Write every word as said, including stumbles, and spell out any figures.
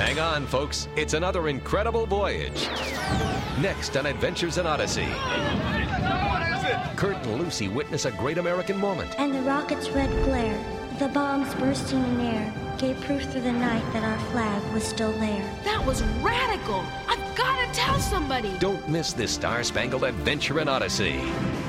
Hang on, folks. It's another incredible voyage. Next on Adventures in Odyssey. Kurt and Lucy witness a great American moment. And the rocket's red glare, the bombs bursting in air, gave proof through the night that our flag was still there. That was radical. I've got to tell somebody. Don't miss this star-spangled adventure in Odyssey.